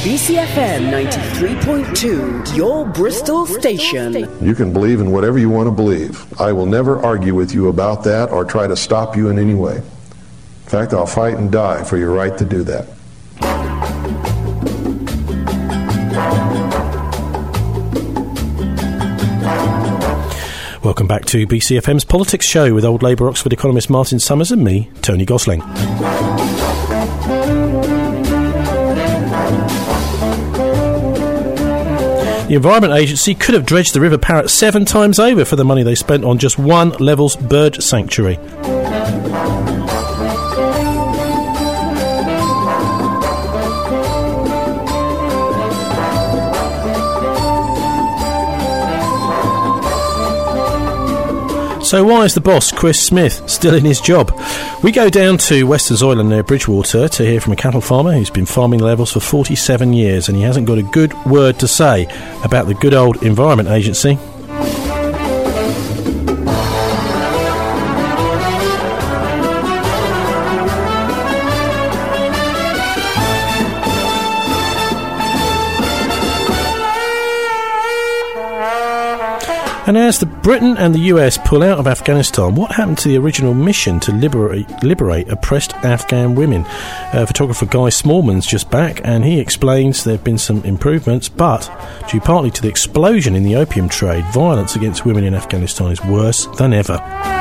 BCFM 93.2, your Bristol station. You can believe in whatever you want to believe. I will never argue with you about that or try to stop you in any way. In fact, I'll fight and die for your right to do that. Welcome back to BCFM's Politics Show with old Labour Oxford economist Martin Summers and me, Tony Gosling. The Environment Agency could have dredged the River Parrett 7 times over for the money they spent on just one Levels bird sanctuary. So why is the boss, Chris Smith, still in his job? We go down to Western Zoyland near Bridgewater to hear from a cattle farmer who's been farming Levels for 47 years and he hasn't got a good word to say about the good old Environment Agency. And as Britain and the US pull out of Afghanistan, what happened to the original mission to liberate oppressed Afghan women? Photographer Guy Smallman's just back, and he explains there have been some improvements, but due partly to the explosion in the opium trade, violence against women in Afghanistan is worse than ever.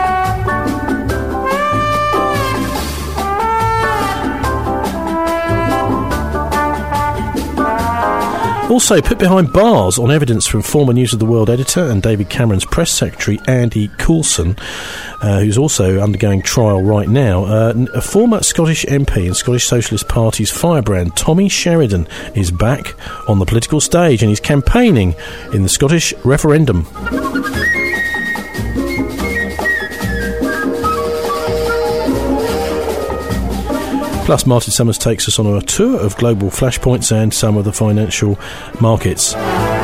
Also put behind bars on evidence from former News of the World editor and David Cameron's press secretary Andy Coulson, who's also undergoing trial right now. A former Scottish MP and Scottish Socialist Party's firebrand Tommy Sheridan is back on the political stage and he's campaigning in the Scottish referendum. Plus, Martin Summers takes us on a tour of global flashpoints and some of the financial markets.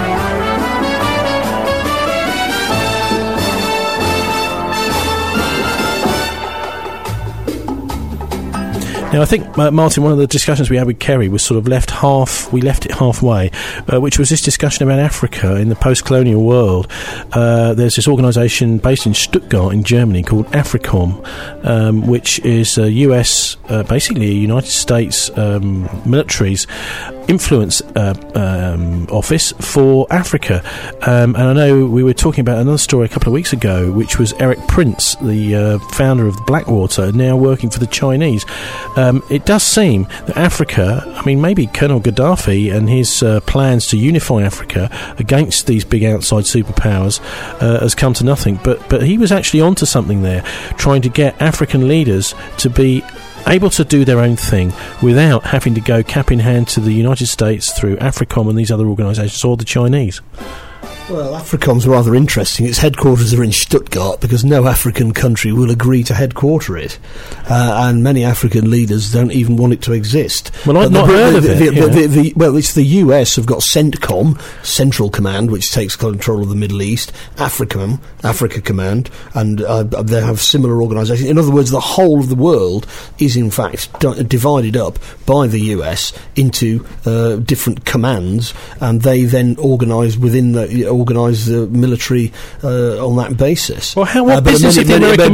Now, I think, Martin, one of the discussions we had with Kerry was sort of we left it halfway, which was this discussion about Africa in the post-colonial world. There's this organisation based in Stuttgart in Germany called AFRICOM, which is a US, basically a United States military's influence office for Africa. And I know we were talking about another story a couple of weeks ago, which was Eric Prince, the founder of Blackwater, now working for the Chinese. It does seem that Africa, I mean, maybe Colonel Gaddafi and his plans to unify Africa against these big outside superpowers has come to nothing. But he was actually onto something there, trying to get African leaders to be able to do their own thing without having to go cap in hand to the United States through AFRICOM and these other organisations or the Chinese. Well, AFRICOM's rather interesting. Its headquarters are in Stuttgart because no African country will agree to headquarter it. And many African leaders don't even want it to exist. Well, I've not heard of it. Well, it's the US have got CENTCOM, Central Command, which takes control of the Middle East, AFRICOM, Africa Command, and they have similar organisations. In other words, the whole of the world is, in fact, divided up by the US into different commands, and they then organise within the military on that basis. Well, what business have the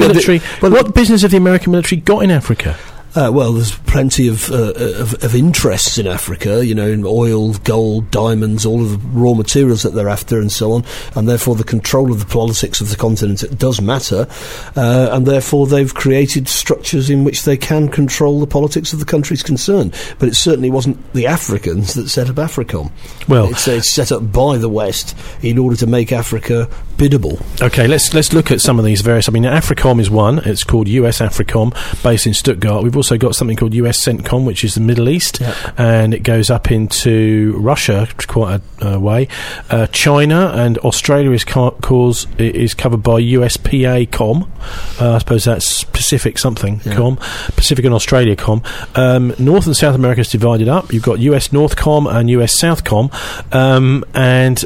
American military got in Africa? Well, there's plenty of interests in Africa, you know, in oil, gold, diamonds, all of the raw materials that they're after and so on, and therefore the control of the politics of the continent does matter, and therefore they've created structures in which they can control the politics of the countries concerned. But it certainly wasn't the Africans that set up AFRICOM. Well, it's set up by the West in order to make Africa biddable. Okay, let's look at some of these various. I mean, AFRICOM is one. It's called US AFRICOM, based in Stuttgart. We've also got something called US CENTCOM, which is the Middle East, and it goes up into Russia quite a way. China and Australia is covered by USPA-COM. I suppose that's Pacific something, COM. Pacific and Australia COM. North and South America is divided up. You've got US North-COM and US South-COM, and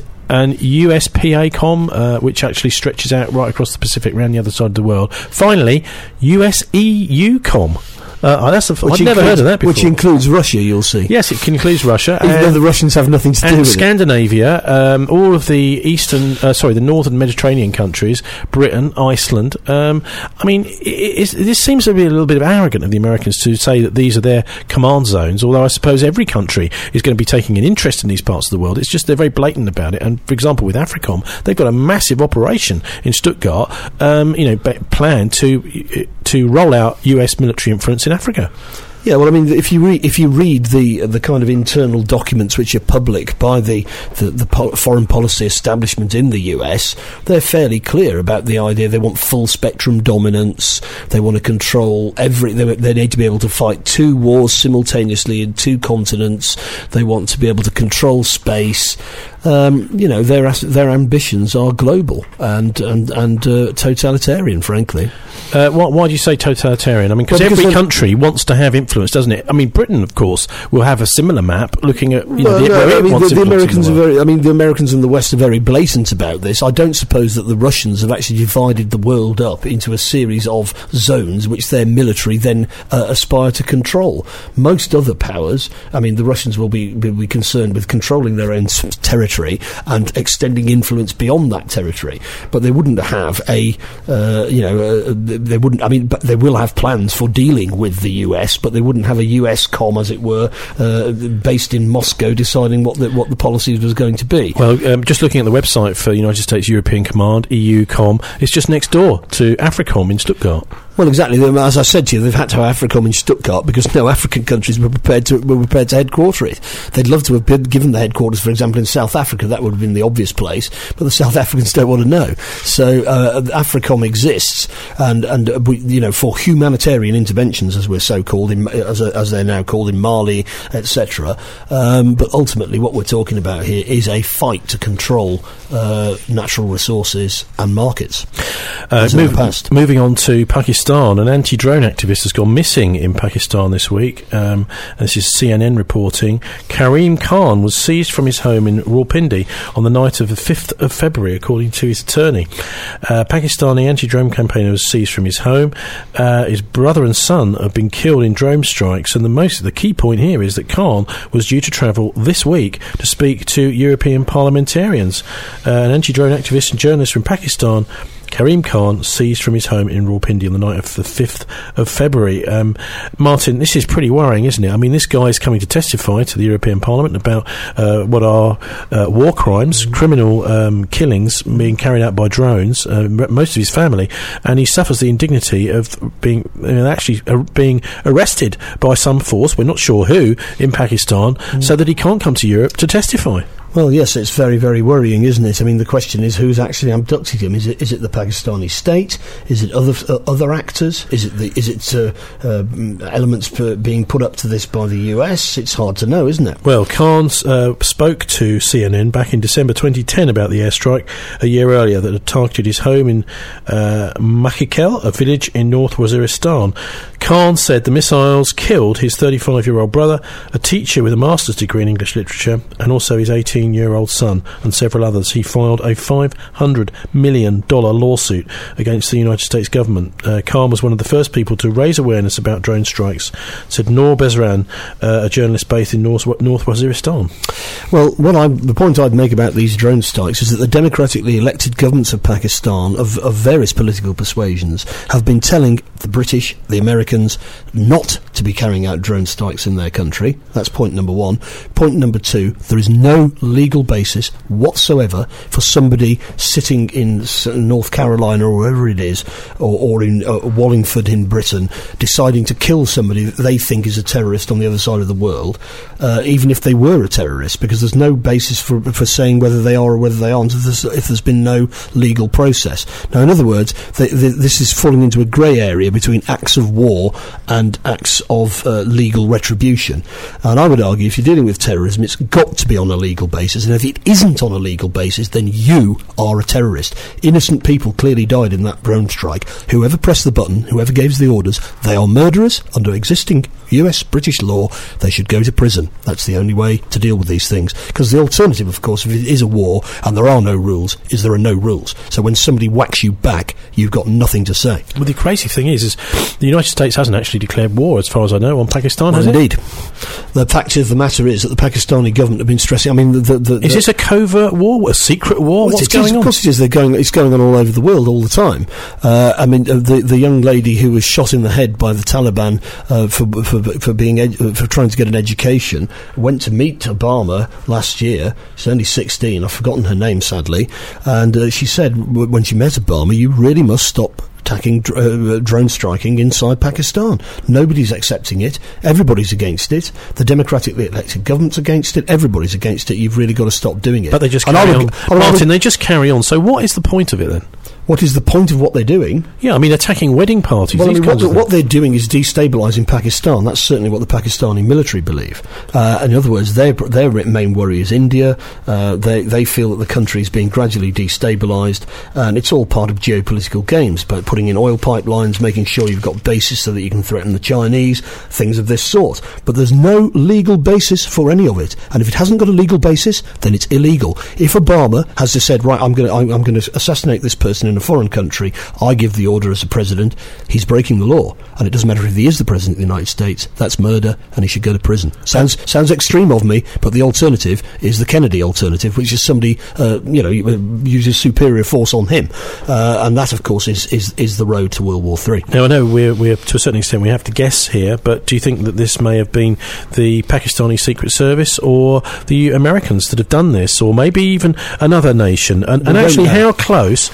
USPA-COM, which actually stretches out right across the Pacific around the other side of the world. Finally, US EU-COM. I've never heard of that before. Which includes Russia, you'll see. Yes, it includes Russia. Even though the Russians have nothing to do with Scandinavia, all of the the northern Mediterranean countries, Britain, Iceland. This seems to be a little bit arrogant of the Americans to say that these are their command zones, although I suppose every country is going to be taking an interest in these parts of the world. It's just they're very blatant about it. And, for example, with AFRICOM, they've got a massive operation in Stuttgart, planned to roll out US military influence in Africa. Yeah, well, I mean, if you read the kind of internal documents which are public by the foreign policy establishment in the US, they're fairly clear about the idea they want full spectrum dominance. They want to control they need to be able to fight 2 wars simultaneously in 2 continents. They want to be able to control space. Their ambitions are global and totalitarian, frankly. Why do you say totalitarian? I mean, because every country wants to have influence, doesn't it? I mean, Britain, of course, will have a similar map looking at the Americans are very. I mean, the Americans and the West are very blatant about this. I don't suppose that the Russians have actually divided the world up into a series of zones which their military then aspire to control. Most other powers, I mean, the Russians will be concerned with controlling their own territory and extending influence beyond that territory, but they wouldn't have they wouldn't. I mean, but they will have plans for dealing with the US, but they wouldn't have a US com, as it were, based in Moscow, deciding what the policy was going to be. Well, just looking at the website for United States European Command, EUCOM, it's just next door to AFRICOM in Stuttgart. Well, exactly. As I said to you, they've had to have AFRICOM in Stuttgart because no African countries were prepared to headquarter it. They'd love to have been given the headquarters, for example, in South Africa. That would have been the obvious place, but the South Africans don't want to know. So AFRICOM exists, and for humanitarian interventions, as we're so called, as they're now called in Mali, etc. But ultimately, what we're talking about here is a fight to control natural resources and markets. Moving on to Pakistan, an anti-drone activist has gone missing in Pakistan this week. This is CNN reporting. Karim Khan was seized from his home in Rawalpindi on the night of the 5th of February, according to his attorney. Pakistani anti-drone campaigner was seized from his home. His brother and son have been killed in drone strikes, and the key point here is that Khan was due to travel this week to speak to European parliamentarians. An anti-drone activist and journalist from Pakistan, Karim Khan, seized from his home in Rawalpindi on the night of the 5th of February. Martin, this is pretty worrying, isn't it? I mean, this guy is coming to testify to the European Parliament about what are war crimes, criminal killings being carried out by drones, most of his family, and he suffers the indignity of being arrested by some force, we're not sure who, in Pakistan, so that he can't come to Europe to testify. Well, yes, it's very, very worrying, isn't it? I mean, the question is who's actually abducted him. Is it the Pakistani state? Is it other actors? Is it elements being put up to this by the US? It's hard to know, isn't it? Well, Khan spoke to CNN back in December 2010 about the airstrike a year earlier that had targeted his home in Makhikel, a village in North Waziristan. Khan said the missiles killed his 35-year-old brother, a teacher with a master's degree in English literature, and also his 18-year-old son and several others. He filed a $500 million lawsuit against the United States government. Khan was one of the first people to raise awareness about drone strikes, said Noor Bezran, a journalist based in North Waziristan. Well, the point I'd make about these drone strikes is that the democratically elected governments of Pakistan, of various political persuasions, have been telling the British, the Americans, not to be carrying out drone strikes in their country. That's point number one. Point number two, there is no legal basis whatsoever for somebody sitting in North Carolina or wherever it is, or in Wallingford in Britain, deciding to kill somebody that they think is a terrorist on the other side of the world, even if they were a terrorist, because there's no basis for saying whether they are or whether they aren't if there's been no legal process. Now, in other words, this is falling into a grey area between acts of war and acts of legal retribution. And I would argue if you're dealing with terrorism, it's got to be on a legal basis. basis, and if it isn't on a legal basis, then you are a terrorist. Innocent people clearly died in that drone strike. Whoever pressed the button, whoever gave the orders, they are murderers under existing US, British law. They should go to prison. That's the only way to deal with these things. Because the alternative, of course, if it is a war and there are no rules, is there are no rules. So when somebody whacks you back, you've got nothing to say. Well, the crazy thing is the United States hasn't actually declared war, as far as I know, on Pakistan, has it? Indeed. The fact of the matter is that the Pakistani government have been stressing... I mean, is this a covert war, a secret war? Well, What's going on? Of course it is. It's going on all over the world all the time. I mean, the young lady who was shot in the head by the Taliban for trying to get an education went to meet Obama last year. She's only 16. I've forgotten her name, sadly. And she said when she met Obama, you really must stop attacking drone striking inside Pakistan. Nobody's accepting it. Everybody's against it. The democratically elected government's against it. Everybody's against it. You've really got to stop doing it. But they just carry on. Martin, they just carry on. So what is the point of it then? What is the point of what they're doing? Yeah, I mean, attacking wedding parties. Well, what they're doing is destabilising Pakistan. That's certainly what the Pakistani military believe. In other words, their main worry is India. They feel that the country is being gradually destabilised, and it's all part of geopolitical games, but putting in oil pipelines, making sure you've got bases so that you can threaten the Chinese, things of this sort. But there's no legal basis for any of it, and if it hasn't got a legal basis, then it's illegal. If Obama has just said, right, I'm going to assassinate this person in a foreign country, I give the order as a president, he's breaking the law, and it doesn't matter if he is the president of the United States. That's murder, and he should go to prison. Sounds extreme of me, but the alternative is the Kennedy alternative, which is somebody uses superior force on him, and that of course is the road to World War III. Now I know we're to a certain extent we have to guess here, but do you think that this may have been the Pakistani Secret Service or the Americans that have done this, or maybe even another nation? And actually, how close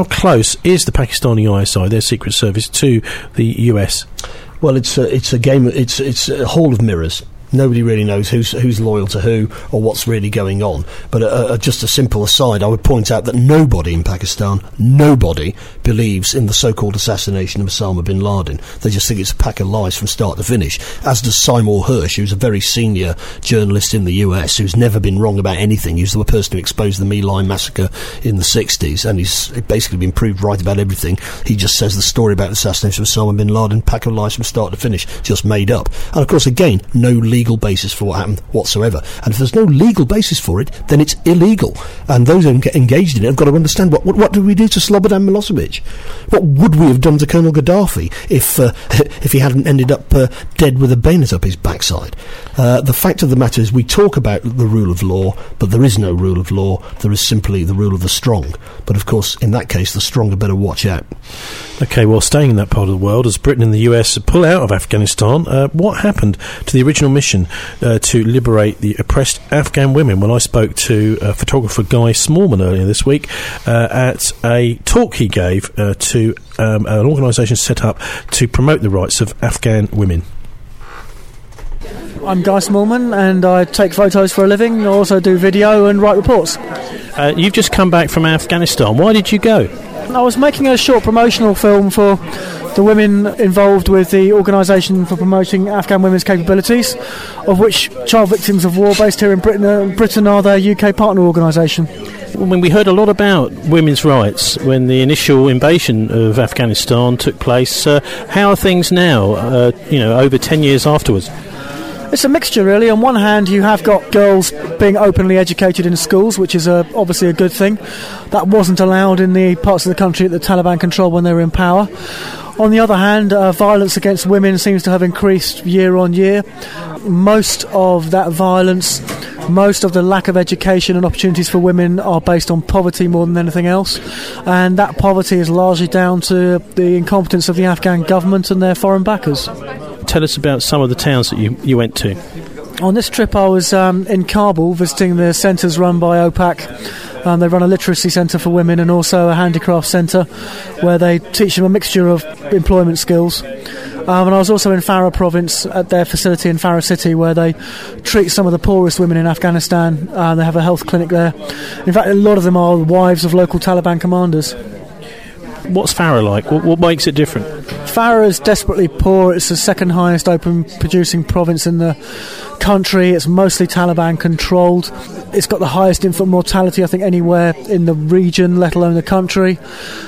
is the Pakistani ISI, their secret service, to the US? Well, it's a game. It's a hall of mirrors. Nobody really knows who's loyal to who or what's really going on. But just a simple aside, I would point out that nobody in Pakistan, nobody believes in the so-called assassination of Osama bin Laden. They just think it's a pack of lies from start to finish, as does Seymour Hersh, who's a very senior journalist in the US, who's never been wrong about anything. He was the person who exposed the My Lai massacre in the 60s, and he's basically been proved right about everything. He just says the story about the assassination of Osama bin Laden, pack of lies from start to finish, just made up. And of course, again, no legal basis for what happened whatsoever. And if there's no legal basis for it, then it's illegal. And those who are engaged in it have got to understand what do we do to Slobodan Milosevic? What would we have done to Colonel Gaddafi if he hadn't ended up dead with a bayonet up his backside? The fact of the matter is we talk about the rule of law, but there is no rule of law. There is simply the rule of the strong. But of course, in that case, the stronger better watch out. Okay, well, staying in that part of the world, as Britain and the US pull out of Afghanistan, what happened to the original mission to liberate the oppressed Afghan women? Well, I spoke to photographer Guy Smallman earlier this week at a talk he gave to an organisation set up to promote the rights of Afghan women. I'm Guy Smallman, and I take photos for a living. I also do video and write reports. You've just come back from Afghanistan. Why did you go? I was making a short promotional film for the women involved with the Organisation for Promoting Afghan Women's Capabilities, of which Child Victims of War, based here in Britain are their UK partner organisation. When we heard a lot about women's rights when the initial invasion of Afghanistan took place, how are things now, over 10 years afterwards? It's a mixture, really. On one hand, you have got girls being openly educated in schools, which is obviously a good thing. That wasn't allowed in the parts of the country that the Taliban controlled when they were in power. On the other hand, violence against women seems to have increased year on year. Most of that violence, most of the lack of education and opportunities for women are based on poverty more than anything else. And that poverty is largely down to the incompetence of the Afghan government and their foreign backers. Tell us about some of the towns that you went to. On this trip I was in Kabul visiting the centres run by OPAC. They run a literacy centre for women and also a handicraft centre where they teach them a mixture of employment skills. And I was also in Farah province at their facility in Farah city where they treat some of the poorest women in Afghanistan. They have a health clinic there. In fact, a lot of them are wives of local Taliban commanders. What's Farah like? What makes it different? Farah is desperately poor. It's the second highest opium producing province in the country. It's mostly Taliban controlled. It's got the highest infant mortality, I think, anywhere in the region, let alone the country.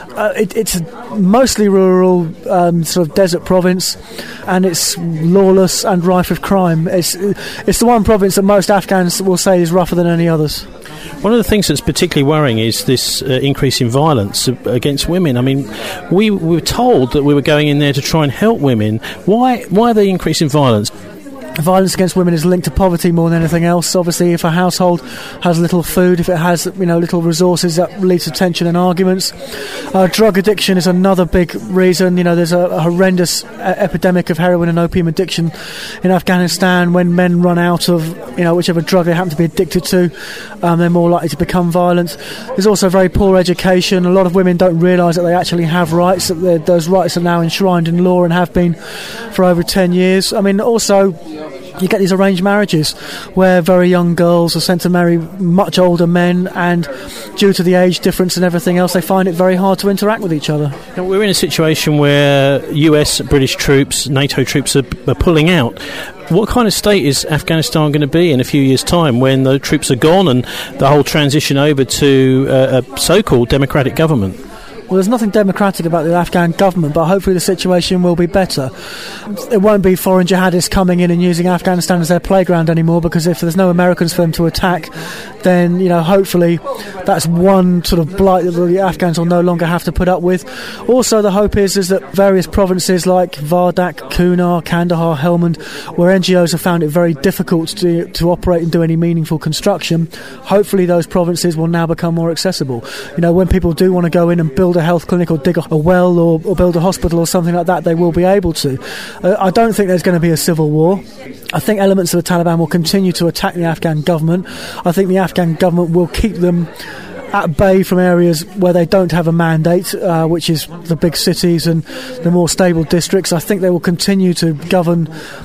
It's a mostly rural sort of desert province, and it's lawless and rife with crime. It's the one province that most Afghans will say is rougher than any others. One of the things that's particularly worrying is this increase in violence against women. I mean, we were told that we were going in there to try and help women. Why the increase in violence? Violence against women is linked to poverty more than anything else. Obviously, if a household has little food, if it has little resources, that leads to tension and arguments. Drug addiction is another big reason. There's a horrendous epidemic of heroin and opium addiction in Afghanistan. When men run out of whichever drug they happen to be addicted to, they're more likely to become violent. There's also very poor education. A lot of women don't realise that they actually have rights, that those rights are now enshrined in law and have been for over 10 years. I mean, also, you get these arranged marriages where very young girls are sent to marry much older men, and due to the age difference and everything else, they find it very hard to interact with each other. Now, we're in a situation where US, British troops, NATO troops are pulling out. What kind of state is Afghanistan going to be in a few years' time when the troops are gone and the whole transition over to a so-called democratic government? Well, there's nothing democratic about the Afghan government, but hopefully the situation will be better. It won't be foreign jihadists coming in and using Afghanistan as their playground anymore, because if there's no Americans for them to attack, then, hopefully that's one sort of blight that the Afghans will no longer have to put up with. Also, the hope is that various provinces like Vardak, Kunar, Kandahar, Helmand, where NGOs have found it very difficult to operate and do any meaningful construction, hopefully those provinces will now become more accessible. When people do want to go in and build a health clinic or dig a well or build a hospital or something like that, they will be able to. I don't think there's going to be a civil war. I think elements of the Taliban will continue to attack the Afghan government. I think the Afghan government will keep them at bay from areas where they don't have a mandate, which is the big cities and the more stable districts. I think they will continue to govern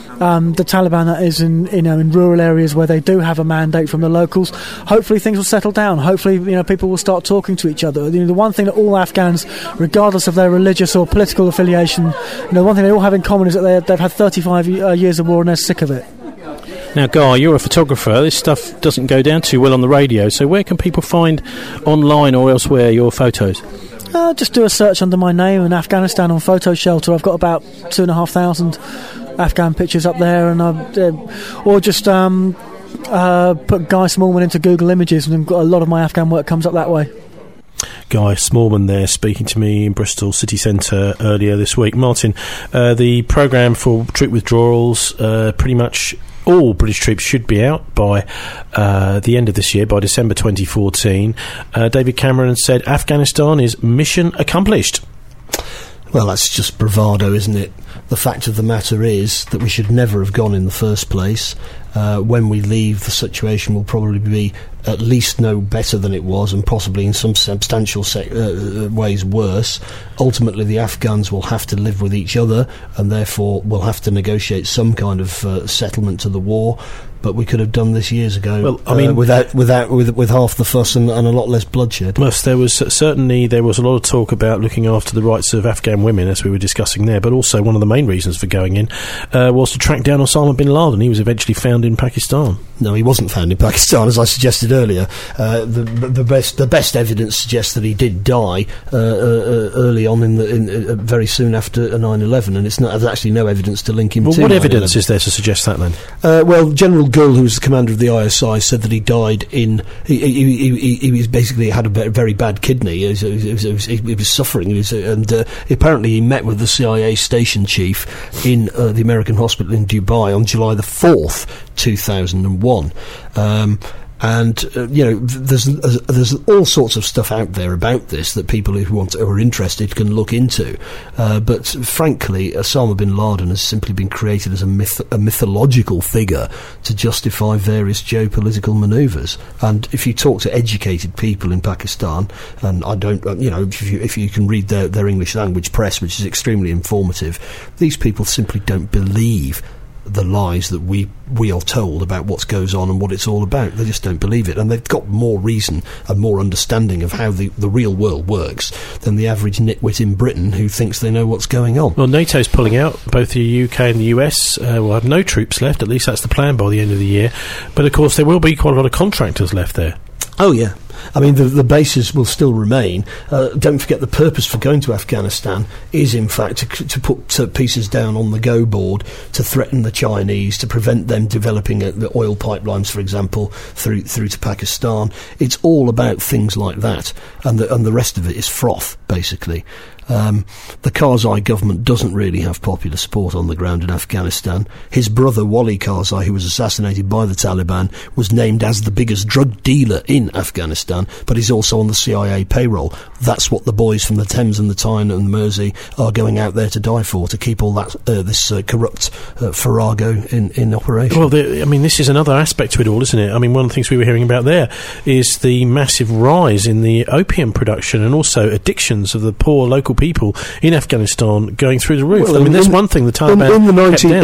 the Taliban that is in rural areas where they do have a mandate from the locals. Hopefully things will settle down. Hopefully people will start talking to each other. The one thing that all Afghans, regardless of their religious or political affiliation, one thing they all have in common is that they've had 35 years of war and they're sick of it. Now, Guy, you're a photographer. This stuff doesn't go down too well on the radio, so where can people find online or elsewhere your photos? Just do a search under my name in Afghanistan on Photo Shelter. I've got about 2,500 Afghan pictures up there, and or just put Guy Smallman into Google Images, and a lot of my Afghan work comes up that way. Guy Smallman there speaking to me in Bristol city centre earlier this week. Martin, the programme for troop withdrawals, pretty much all British troops should be out by the end of this year, by December 2014. David Cameron said Afghanistan is mission accomplished. Well, that's just bravado, isn't it? The fact of the matter is that we should never have gone in the first place. When we leave, the situation will probably be at least no better than it was, and possibly in some substantial ways worse. Ultimately, the Afghans will have to live with each other, and therefore will have to negotiate some kind of settlement to the war. But we could have done this years ago. Well, I mean, with half the fuss and a lot less bloodshed. Plus, there was a lot of talk about looking after the rights of Afghan women, as we were discussing there. But also, one of the main reasons for going in was to track down Osama bin Laden. He was eventually found in Pakistan. No, he wasn't found in Pakistan, as I suggested earlier. The best evidence suggests that he did die early on very soon after 9/11, and there's actually no evidence to link him to. What evidence is there to suggest that then? Well, General Gull, who was the commander of the ISI, said that he died in. He was basically had a very bad kidney. He was suffering, and apparently he met with the CIA station chief in the American hospital in Dubai on July the 4th, 2001. There's all sorts of stuff out there about this that people who are interested can look into. But frankly, Osama bin Laden has simply been created as a mythological figure to justify various geopolitical manoeuvres. And if you talk to educated people in Pakistan, and I don't, if you can read their English language press, which is extremely informative, these people simply don't believe the lies that we are told about what goes on and what it's all about. They just don't believe it, and they've got more reason and more understanding of how the real world works than the average nitwit in Britain who thinks they know what's going on. Well, NATO's pulling out. Both the UK and the US will have no troops left, at least that's the plan by the end of the year. But of course there will be quite a lot of contractors left there. Oh yeah, I mean the bases will still remain. Don't forget the purpose for going to Afghanistan is in fact to put pieces down on the go board to threaten the Chinese, to prevent them developing the oil pipelines, for example, through to Pakistan. It's all about things like that, and the rest of it is froth, basically. The Karzai government doesn't really have popular support on the ground in Afghanistan. His brother Wali Karzai, who was assassinated by the Taliban, was named as the biggest drug dealer in Afghanistan, but he's also on the CIA payroll. That's what the boys from the Thames and the Tyne and the Mersey are going out there to die for, to keep all that this corrupt farrago in operation. Well, this is another aspect to it all, isn't it? I mean, one of the things we were hearing about there is the massive rise in the opium production and also addictions of the poor local people in Afghanistan going through the roof. Well, there's one thing the Taliban in the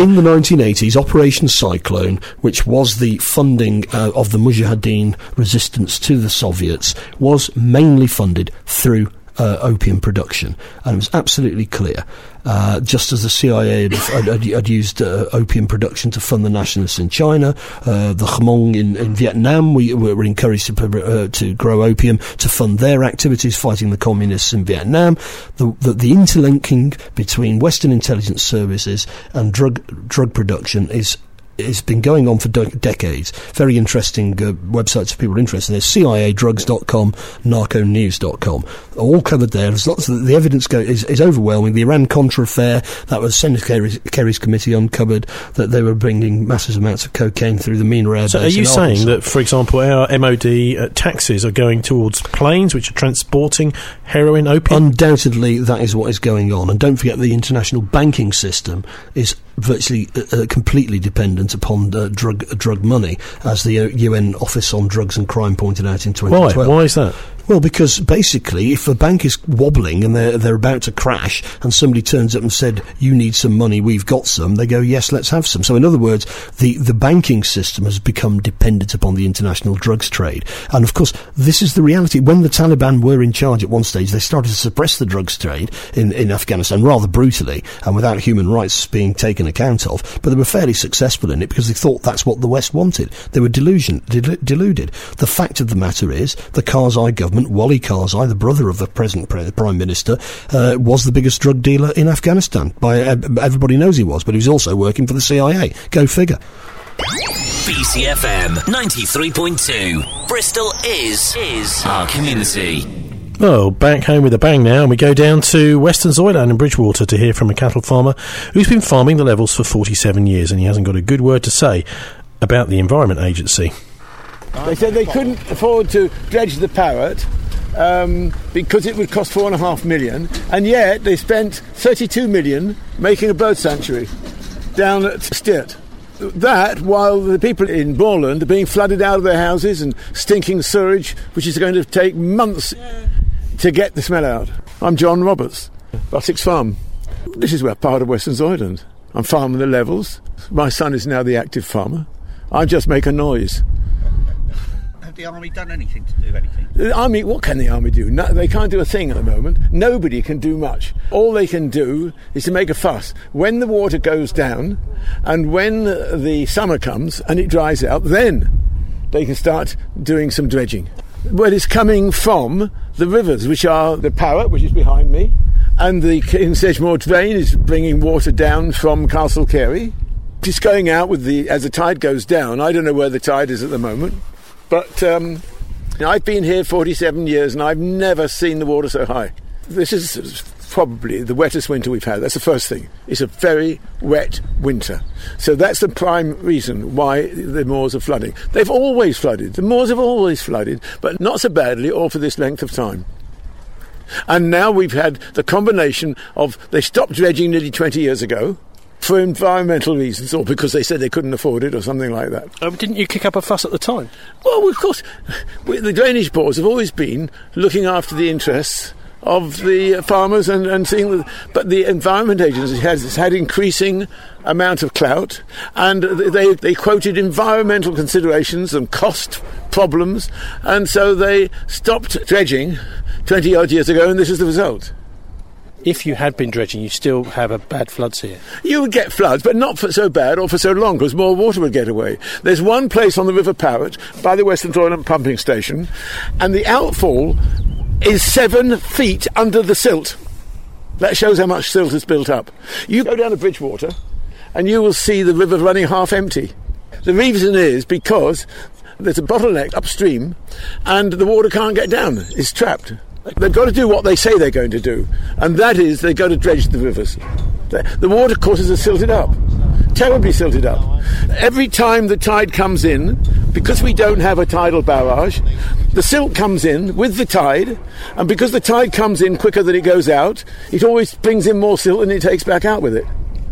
1980s, Operation Cyclone, which was the funding of the Mujahideen resistance to the Soviets, was mainly funded through opium production, and it was absolutely clear. Just as the CIA had used opium production to fund the nationalists in China, the Hmong in Vietnam were encouraged to grow opium to fund their activities fighting the communists in Vietnam. The interlinking between Western intelligence services and drug production it's been going on for decades. Very interesting websites for people interested. There's CIAdrugs.com, narconews.com. All covered there. There's lots of the evidence is overwhelming. The Iran-Contra affair, that was Senator Kerry's committee uncovered that they were bringing massive amounts of cocaine through the Mina Air Base. So are you saying that, for example, our MOD taxes are going towards planes which are transporting heroin, opium? Undoubtedly, that is what is going on. And don't forget the international banking system is virtually completely dependent upon drug money, as the UN Office on Drugs and Crime pointed out in 2012. Why is that? Well, because basically, if a bank is wobbling and they're about to crash, and somebody turns up and said, "You need some money, we've got some," they go, "Yes, let's have some." So, in other words, the banking system has become dependent upon the international drugs trade, and of course, this is the reality. When the Taliban were in charge at one stage, they started to suppress the drugs trade in Afghanistan rather brutally and without human rights being taken account of. But they were fairly successful in it because they thought that's what the West wanted. They were deluded. The fact of the matter is, the Karzai government, Wali Karzai, the brother of the present Prime Minister, was the biggest drug dealer in Afghanistan. Everybody knows he was, but he was also working for the CIA. Go figure. BCFM 93.2. Bristol is our community. Oh, back home with a bang now, and we go down to Western Zoyland in Bridgewater to hear from a cattle farmer who's been farming the levels for 47 years, and he hasn't got a good word to say about the Environment Agency. They said they couldn't afford to dredge the Parrot because it would cost $4.5 million, and yet they spent $32 million making a bird sanctuary down at Stirt. That, while the people in Borland are being flooded out of their houses and stinking sewage, which is going to take months to get the smell out. I'm John Roberts, Bussex Farm. This is where part of Western Zoyland. I'm farming the levels. My son is now the active farmer. I just make a noise. Have the Army done anything to do anything? The Army, what can the Army do? No, they can't do a thing at the moment. Nobody can do much. All they can do is to make a fuss. When the water goes down and when the summer comes and it dries out, then they can start doing some dredging. Well, it's coming from the rivers, which are the Parrot, which is behind me, and the Sedgemoor drain is bringing water down from Castle Carey. It's going out as the tide goes down. I don't know where the tide is at the moment, but I've been here 47 years and I've never seen the water so high. This is probably the wettest winter we've had. That's the first thing. It's a very wet winter. So that's the prime reason why the moors are flooding. They've always flooded. The moors have always flooded, but not so badly or for this length of time. And now we've had the combination of they stopped dredging nearly 20 years ago for environmental reasons, or because they said they couldn't afford it, or something like that. Didn't you kick up a fuss at the time? Well, of course, the drainage boards have always been looking after the interests of the farmers and seeing. But the Environment Agency has had increasing amount of clout, and they quoted environmental considerations and cost problems, and so they stopped dredging 20 odd years ago, and this is the result. If you had been dredging, you still have a bad floods here. You would get floods, but not for so bad or for so long, because more water would get away. There's one place on the River Parrett by the Western Toilet Pumping Station, and the outfall is 7 feet under the silt. That shows how much silt is built up. You go down to Bridgewater, and you will see the river running half empty. The reason is because there's a bottleneck upstream, and the water can't get down. It's trapped. They've got to do what they say they're going to do, and that is they've got to dredge the rivers. The water courses are silted up, terribly silted up. Every time the tide comes in, because we don't have a tidal barrage, the silt comes in with the tide, and because the tide comes in quicker than it goes out, it always brings in more silt than it takes back out with it.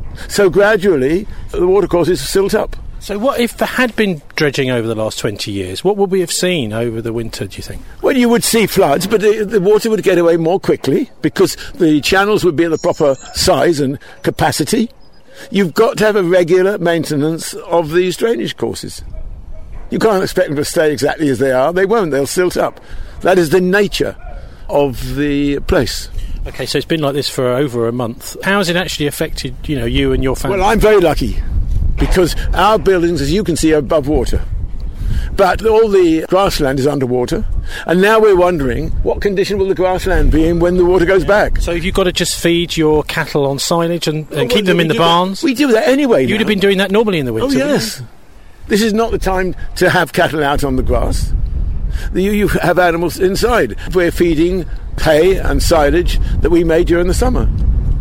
So gradually, the water courses silt up. So what if there had been dredging over the last 20 years? What would we have seen over the winter, do you think? Well, you would see floods, but the water would get away more quickly because the channels would be at the proper size and capacity. You've got to have a regular maintenance of these drainage courses. You can't expect them to stay exactly as they are. They won't. They'll silt up. That is the nature of the place. OK, so it's been like this for over a month. How has it actually affected, you and your family? Well, I'm very lucky, because our buildings, as you can see, are above water. But all the grassland is underwater, and now we're wondering what condition will the grassland be in when the water goes back. So you've got to just feed your cattle on silage and keep them in the barns? We do that anyway. You'd have been doing that normally in the winter. Oh, yes. This is not the time to have cattle out on the grass. You have animals inside. We're feeding hay and silage that we made during the summer.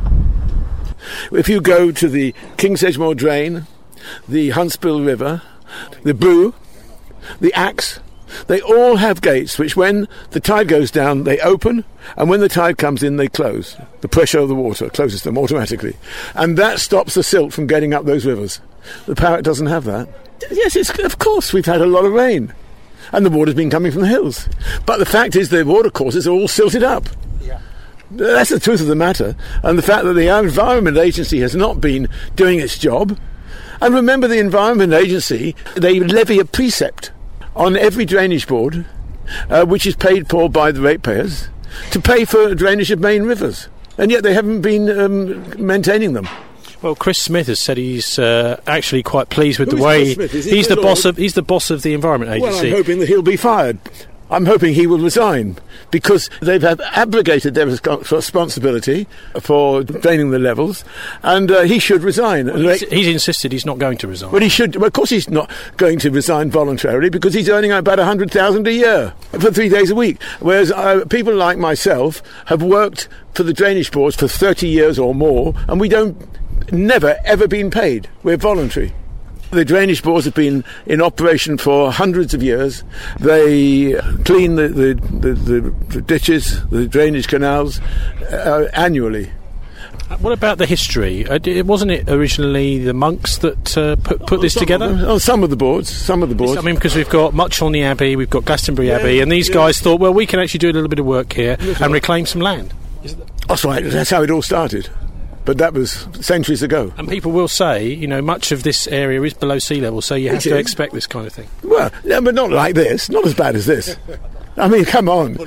If you go to the King's Edgemore Drain, the Huntsville River, the Boo, the Axe, they all have gates which, when the tide goes down, they open, and when the tide comes in, they close. The pressure of the water closes them automatically. And that stops the silt from getting up those rivers. The Parrett doesn't have that. Yes, of course, we've had a lot of rain, and the water's been coming from the hills. But the fact is the water courses are all silted up. That's the truth of the matter. And the fact that the Environment Agency has not been doing its job. And remember, the Environment Agency, they levy a precept on every drainage board, which is paid for by the ratepayers, to pay for drainage of main rivers. And yet they haven't been maintaining them. Well, Chris Smith has said he's actually quite pleased with the way he's the boss of the Environment Agency. Well, I'm hoping that he'll be fired. I'm hoping he will resign, because they've abrogated their responsibility for draining the levels, and he should resign. Well, he's insisted he's not going to resign. Well, he should. Well, of course he's not going to resign voluntarily, because he's earning about $100,000 a year for 3 days a week, whereas people like myself have worked for the drainage boards for 30 years or more, and we never ever been paid. We're voluntary. The drainage boards have been in operation for hundreds of years. They clean the ditches, the drainage canals annually. What about the history? Wasn't it originally the monks that put this together? Some of the boards. I mean, because we've got Mucholney Abbey, we've got Glastonbury Abbey, and these guys thought, well, we can actually do a little bit of work here and reclaim some land. That's right. That's how it all started. But that was centuries ago. And people will say, much of this area is below sea level, so you have to expect this kind of thing. Well, no, but not like this. Not as bad as this. I mean, come on.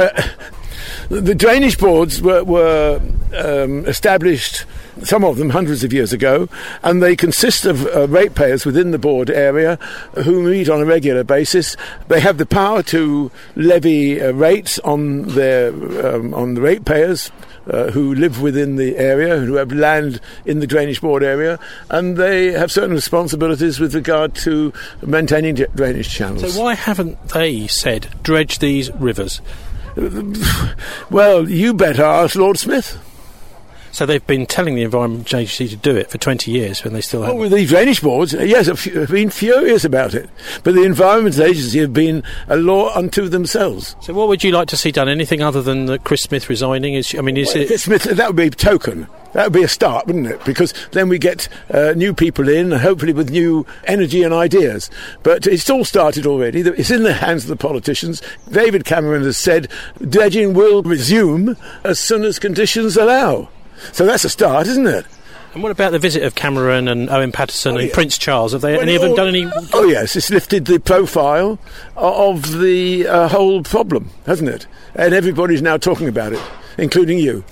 The drainage boards were established, some of them hundreds of years ago, and they consist of ratepayers within the board area who meet on a regular basis. They have the power to levy rates on the ratepayers who live within the area, who have land in the drainage board area, and they have certain responsibilities with regard to maintaining drainage channels. So why haven't they said, dredge these rivers? Well, you better ask Lord Smith. So they've been telling the Environment Agency to do it for 20 years when they still haven't. Oh, with these drainage boards, yes, have been furious about it. But the Environment Agency have been a law unto themselves. So what would you like to see done? Anything other than Chris Smith resigning? Chris Smith, that would be a token. That would be a start, wouldn't it? Because then we get new people in, hopefully with new energy and ideas. But it's all started already. It's in the hands of the politicians. David Cameron has said dredging will resume as soon as conditions allow. So that's a start, isn't it? And what about the visit of Cameron and Owen Paterson and Prince Charles? Have any of them done any... Oh, yes, it's lifted the profile of the whole problem, hasn't it? And everybody's now talking about it, including you.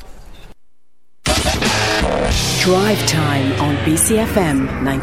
Drive Time on BCFM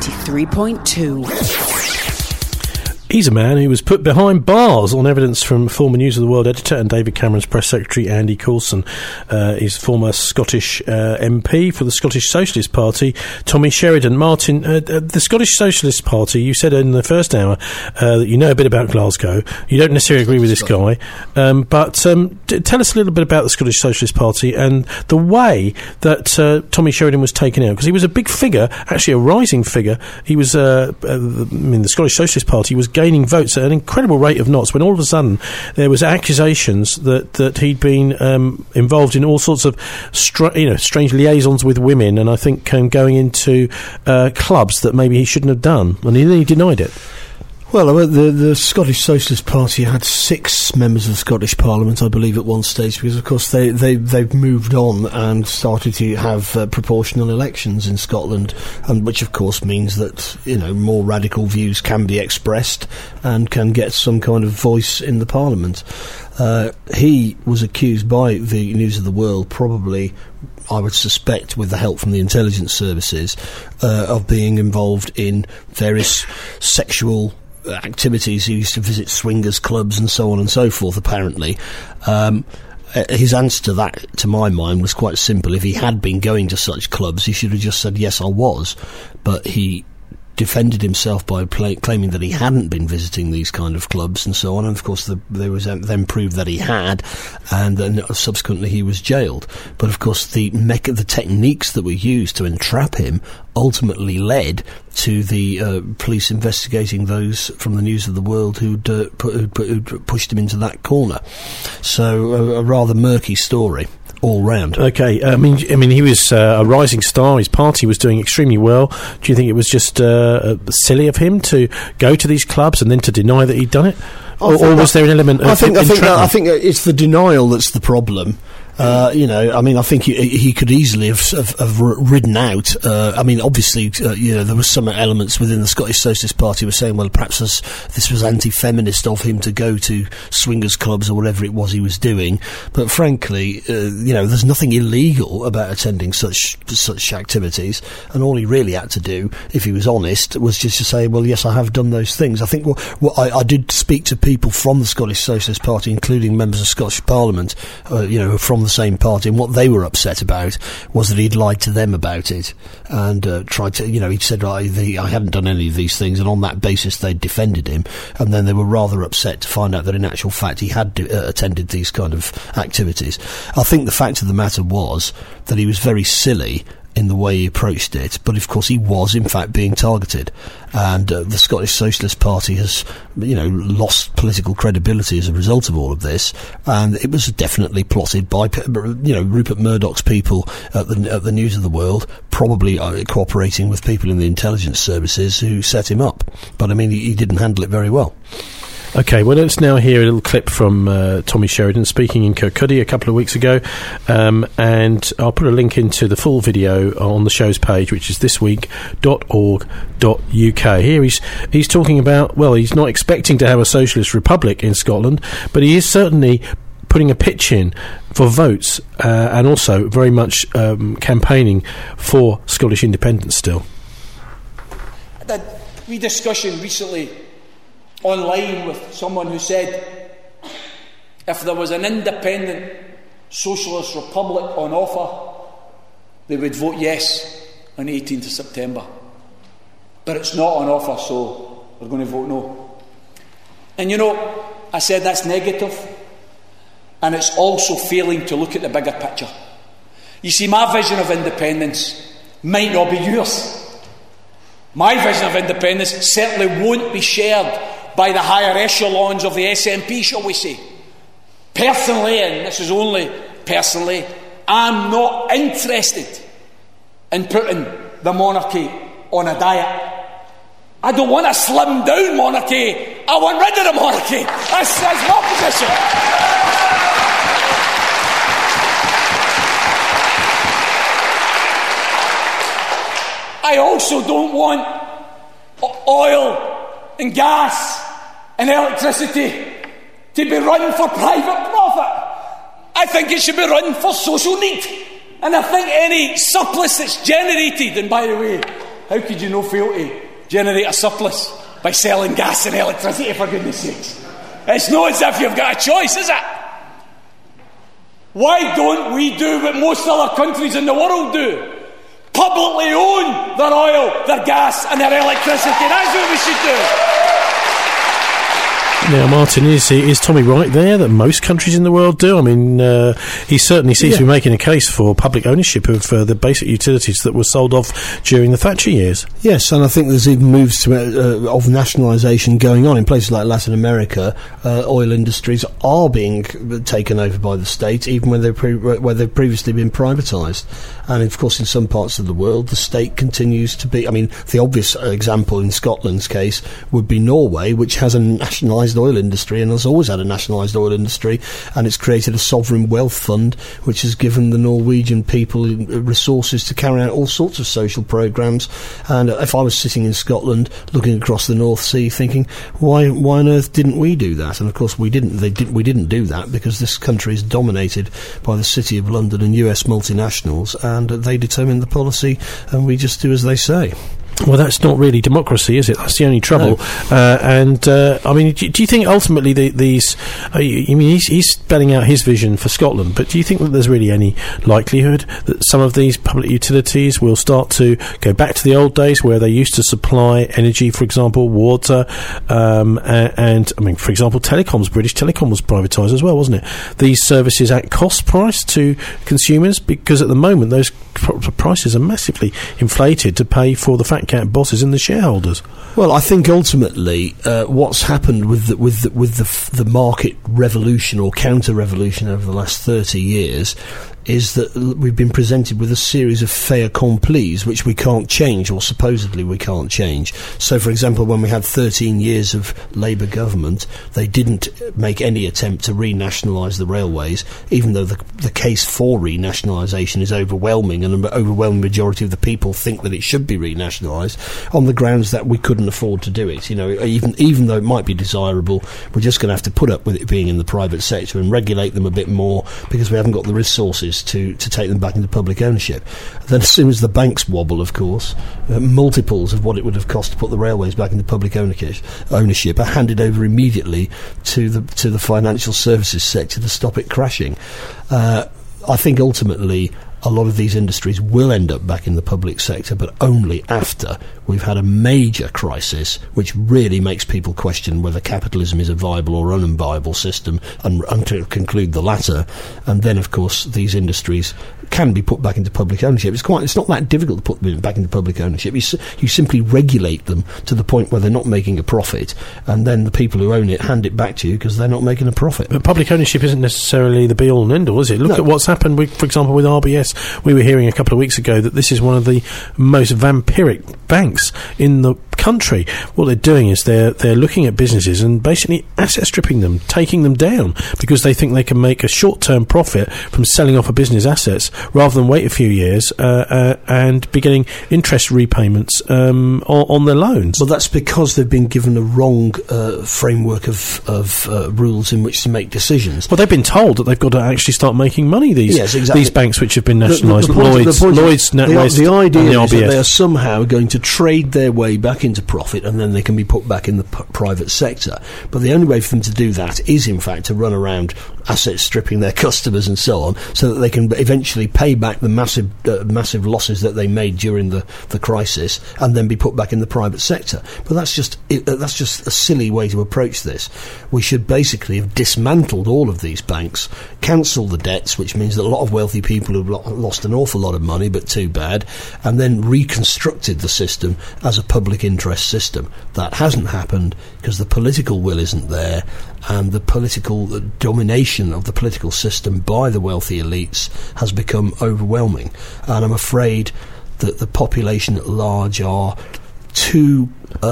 93.2. He's a man who was put behind bars on evidence from former News of the World editor and David Cameron's press secretary Andy Coulson. He's former Scottish MP for the Scottish Socialist Party, Tommy Sheridan. Martin, the Scottish Socialist Party, you said in the first hour that you know a bit about Glasgow. You don't necessarily agree with this guy, but tell us a little bit about the Scottish Socialist Party and the way that Tommy Sheridan was taken out, because he was a big figure, actually a rising figure. He was, the Scottish Socialist Party was gaining votes at an incredible rate of knots when all of a sudden there was accusations that he'd been involved in all sorts of strange liaisons with women, and I think going into clubs that maybe he shouldn't have done, and he denied it. Well, the Scottish Socialist Party had 6 members of the Scottish Parliament, I believe, at one stage, because, of course, they've moved on and started to have proportional elections in Scotland, and which, of course, means that, more radical views can be expressed and can get some kind of voice in the Parliament. He was accused by the News of the World, probably, I would suspect, with the help from the intelligence services, of being involved in various sexual activities. He used to visit swingers clubs and so on and so forth, apparently. His answer to that, to my mind, was quite simple. If he had been going to such clubs, he should have just said, yes, I was. But he defended himself by claiming that he hadn't been visiting these kind of clubs and so on, and of course there was then proved that he had, and then subsequently he was jailed. But of course the techniques that were used to entrap him ultimately led to the police investigating those from the News of the World who'd pushed him into that corner. So a rather murky story all round. Okay, I mean, he was a rising star. His party was doing extremely well. Do you think it was just silly of him to go to these clubs and then to deny that he'd done it, or was there an element of? I think it's the denial that's the problem. I think he could easily have ridden out. Obviously, there were some elements within the Scottish Socialist Party were saying, well, perhaps this was anti-feminist of him to go to swingers clubs or whatever it was he was doing. But frankly, there's nothing illegal about attending such activities, and all he really had to do, if he was honest, was just to say, well, yes, I have done those things. I think I did speak to people from the Scottish Socialist Party, including members of Scottish Parliament, from the same party, and what they were upset about was that he'd lied to them about it and tried to, he'd said, I hadn't done any of these things, and on that basis they defended him, and then they were rather upset to find out that in actual fact he had attended these kind of activities. I think the fact of the matter was that he was very silly in the way he approached it, but of course he was in fact being targeted, and the Scottish Socialist Party has lost political credibility as a result of all of this, and it was definitely plotted by Rupert Murdoch's people at the News of the World, probably cooperating with people in the intelligence services who set him up. But he didn't handle it very well. Okay, well, let's now hear a little clip from Tommy Sheridan speaking in Kirkcuddy a couple of weeks ago, and I'll put a link into the full video on the show's page, which is thisweek.org.uk. Here he's talking about, well, he's not expecting to have a socialist republic in Scotland, but he is certainly putting a pitch in for votes, and also very much campaigning for Scottish independence still. I had a wee discussion recently online with someone who said if there was an independent socialist republic on offer, they would vote yes on the 18th of September. But it's not on offer, so they're going to vote no. And I said that's negative, and it's also failing to look at the bigger picture. You see, my vision of independence might not be yours. My vision of independence certainly won't be shared by the higher echelons of the SNP, shall we say. Personally, and this is only personally, I'm not interested in putting the monarchy on a diet. I don't want a slimmed down monarchy. I want rid of the monarchy. That's my position. I also don't want oil and gas and electricity to be run for private profit. I think it should be run for social need. And I think any surplus that's generated, and by the way, how could you not fail to generate a surplus by selling gas and electricity, for goodness sakes? It's not as if you've got a choice, is it? Why don't we do what most other countries in the world do? Publicly own their oil, their gas and their electricity. That's what we should do. Now, Martin, is Tommy right there that most countries in the world do? I mean, he certainly seems to be making a case for public ownership of the basic utilities that were sold off during the Thatcher years. Yes, and I think there's even moves of nationalisation going on in places like Latin America. Oil industries are being taken over by the state, even when they've previously been privatised. And of course, in some parts of the world, the state continues to be. I mean, the obvious example in Scotland's case would be Norway, which has a nationalised oil industry and has always had a nationalised oil industry, and it's created a sovereign wealth fund which has given the Norwegian people resources to carry out all sorts of social programmes. And if I was sitting in Scotland looking across the North Sea thinking, why on earth didn't we do that? And of course we didn't. We didn't do that because this country is dominated by the City of London and US multinationals, and they determine the policy and we just do as they say. Well, that's not really democracy, is it? That's the only trouble. No. I mean, do you think ultimately these... I mean, he's spelling out his vision for Scotland, but do you think that there's really any likelihood that some of these public utilities will start to go back to the old days where they used to supply energy, for example, water, and I mean, for example, telecoms? British Telecom was privatised as well, wasn't it? These services at cost price to consumers, because at the moment those prices are massively inflated to pay for the fat cat bosses and the shareholders. Well, I think ultimately what's happened with the market revolution or counter-revolution over the last 30 years is that we've been presented with a series of fait accomplis which we can't change, or supposedly we can't change. So, for example, when we had 13 years of Labour government, they didn't make any attempt to renationalise the railways, even though the case for renationalisation is overwhelming, and an overwhelming majority of the people think that it should be renationalised, on the grounds that we couldn't afford to do it. You know, even though it might be desirable, we're just going to have to put up with it being in the private sector and regulate them a bit more because we haven't got the resources to take them back into public ownership. Then as soon as the banks wobble, of course, multiples of what it would have cost to put the railways back into public ownership are handed over immediately to the financial services sector to stop it crashing. I think ultimately a lot of these industries will end up back in the public sector, but only after we've had a major crisis which really makes people question whether capitalism is a viable or unviable system, and to conclude the latter. And then, of course, these industries can be put back into public ownership. It's not that difficult to put them back into public ownership. You simply regulate them to the point where they're not making a profit, and then the people who own it hand it back to you because they're not making a profit. But public ownership isn't necessarily the be-all and end-all, is it? Look at what's happened, for example, with RBS. We were hearing a couple of weeks ago that this is one of the most vampiric banks in the country. What they're doing is they're looking at businesses and basically asset stripping them, taking them down, because they think they can make a short-term profit from selling off a business assets rather than wait a few years and be getting interest repayments on their loans. Well, that's because they've been given a wrong framework of rules in which to make decisions. Well, they've been told that they've got to actually start making money, these banks which have been nationalised, Lloyds, NatWest, the idea and the is RBS. that they are somehow going to trade their way back into profit, and then they can be put back in the private sector. But the only way for them to do that is, in fact, to run around asset stripping their customers and so on, so that they can eventually pay back the massive losses that they made during the crisis, and then be put back in the private sector. But that's just a silly way to approach this. We should basically have dismantled all of these banks, cancelled the debts, which means that a lot of wealthy people have lost an awful lot of money, but too bad, and then reconstructed the system as a public interest system. That hasn't happened because the political will isn't there, and the political domination of the political system by the wealthy elites has become overwhelming. And I'm afraid that the population at large are too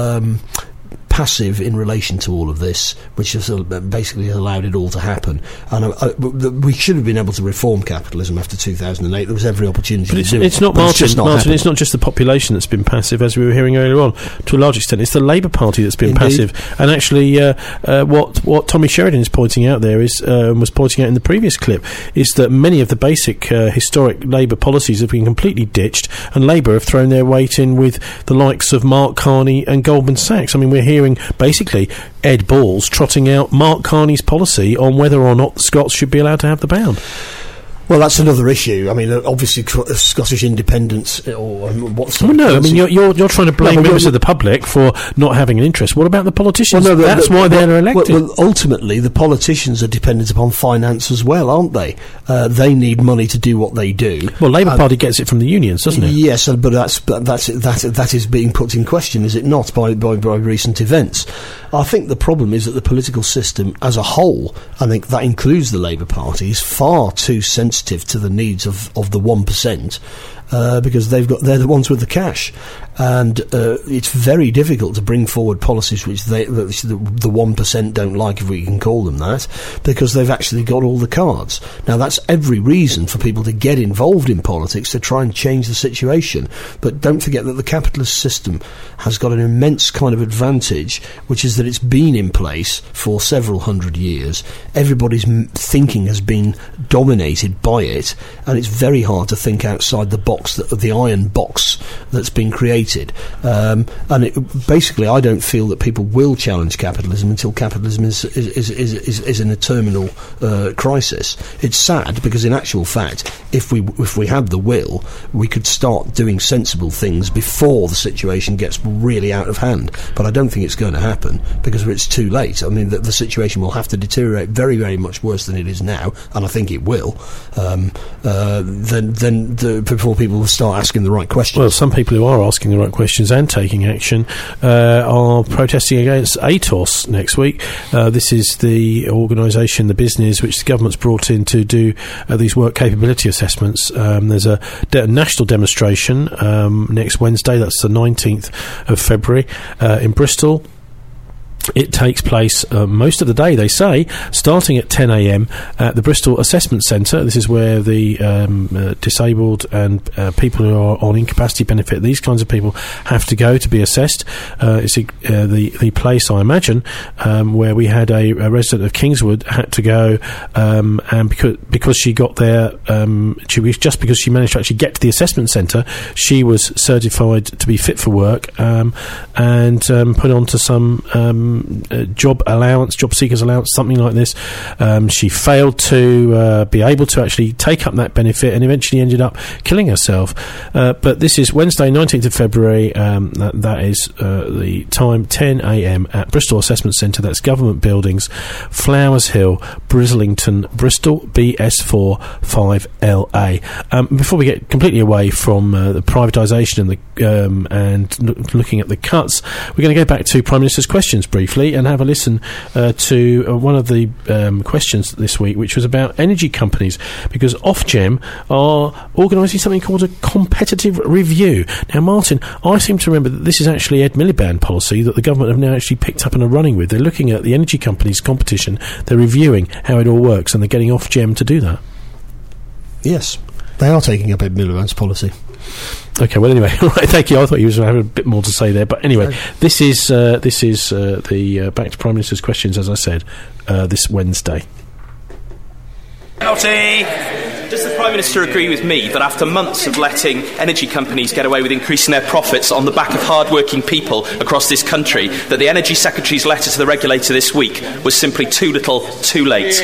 passive in relation to all of this, which has basically allowed it all to happen. And we should have been able to reform capitalism after 2008. There was every opportunity to do it. It's not, Martin, it's not just the population that's been passive, as we were hearing earlier on. To a large extent, it's the Labour Party that's been passive. And actually, what Tommy Sheridan is pointing out there is, was pointing out in the previous clip, is that many of the basic historic Labour policies have been completely ditched, and Labour have thrown their weight in with the likes of Mark Carney and Goldman Sachs. I mean, we're hearing basically Ed Balls trotting out Mark Carney's policy on whether or not the Scots should be allowed to have the pound. Well, that's another issue. I mean, obviously, Scottish independence, or what's... Well, no, I mean, you're trying to blame members of the public for not having an interest. What about the politicians? Well, no, that's why they're elected. Well, ultimately, the politicians are dependent upon finance as well, aren't they? They need money to do what they do. Well, Labour Party gets it from the unions, doesn't it? Yes, but that is being put in question, is it not, by recent events? I think the problem is that the political system as a whole, I think that includes the Labour Party, is far too sensitive to the needs of the 1%, because they're the ones with the cash, and it's very difficult to bring forward policies which the 1% don't like, if we can call them that, because they've actually got all the cards. Now, that's every reason for people to get involved in politics, to try and change the situation, but don't forget that the capitalist system has got an immense kind of advantage, which is that it's been in place for several hundred years. Everybody's thinking has been dominated by it, and it's very hard to think outside the iron box that's been created. And basically, I don't feel that people will challenge capitalism until capitalism is in a terminal crisis. It's sad, because in actual fact, if we had the will, we could start doing sensible things before the situation gets really out of hand. But I don't think it's going to happen, because it's too late. I mean, the situation will have to deteriorate very, very much worse than it is now, and I think it will. Before people will start asking the right questions. Well, some people who are asking the right questions and taking action are protesting against ATOS next week. This is the organisation, the business, which the government's brought in to do these work capability assessments. There's a national demonstration next Wednesday, that's the 19th of February, in Bristol. It takes place most of the day, they say, starting at 10 a.m. at the Bristol Assessment Centre. This is where the disabled and people who are on incapacity benefit, these kinds of people, have to go to be assessed. It's the place, I imagine, where we had a resident of Kingswood had to go, and because she got there, because she managed to actually get to the assessment centre, she was certified to be fit for work, and put onto some job seekers allowance, something like this. She failed to be able to actually take up that benefit, and eventually ended up killing herself. But this is Wednesday, 19th of February. That is the time, 10 a.m. at Bristol Assessment Centre. That's Government Buildings, Flowers Hill, Brislington, Bristol, BS4 5LA. Before we get completely away from the privatisation and looking at the cuts, we're going to go back to Prime Minister's questions briefly and have a listen to one of the questions this week, which was about energy companies, because Ofgem are organising something called a competitive review. Now, Martin, I seem to remember that this is actually Ed Miliband policy that the government have now actually picked up and are running with. They're looking at the energy companies' competition, they're reviewing how it all works, and they're getting Ofgem to do that. Yes, they are taking up Ed Miliband's policy. Okay, well, anyway, right, thank you. I thought you was having a bit more to say there, but anyway, this is the Back to Prime Minister's questions, as I said, this Wednesday. Penalty! Does the Prime Minister agree with me that after months of letting energy companies get away with increasing their profits on the back of hard-working people across this country, that the Energy Secretary's letter to the regulator this week was simply too little, too late?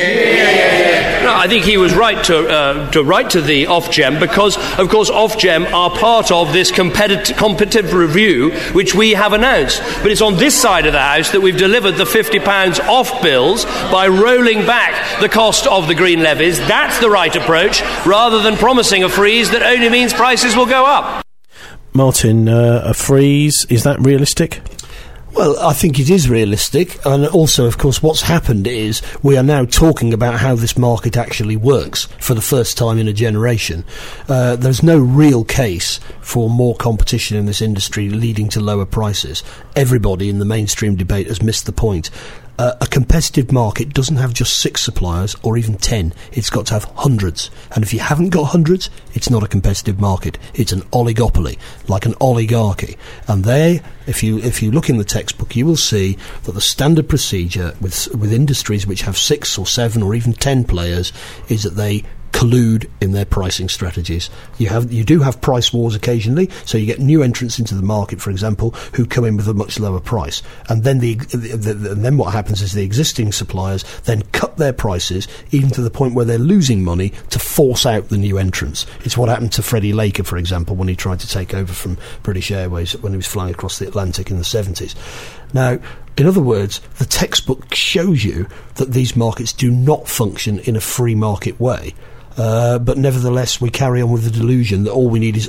No, I think he was right to write to the Ofgem because, of course, Ofgem are part of this competitive review which we have announced. But it's on this side of the House that we've delivered the £50 off bills by rolling back the cost of the green levies. That's the right approach, rather than promising a freeze that only means prices will go up. Martin, a freeze, is that realistic? Well, I think it is realistic, and also, of course, what's happened is we are now talking about how this market actually works for the first time in a generation. There's no real case for more competition in this industry leading to lower prices. Everybody in the mainstream debate has missed the point. A competitive market doesn't have just 6 suppliers or even 10. It's got to have hundreds. And if you haven't got hundreds, it's not a competitive market. It's an oligopoly, like an oligarchy. And if you look in the textbook, you will see that the standard procedure with industries which have 6 or 7 or even 10 players is that they collude in their pricing strategies. You do have price wars occasionally, so you get new entrants into the market, for example, who come in with a much lower price, and then then what happens is the existing suppliers then cut their prices even to the point where they're losing money to force out the new entrants. It's what happened to Freddie Laker, for example, when he tried to take over from British Airways when he was flying across the Atlantic in the 70s. Now, in other words, the textbook shows you that these markets do not function in a free market way. But nevertheless, we carry on with the delusion that all we need is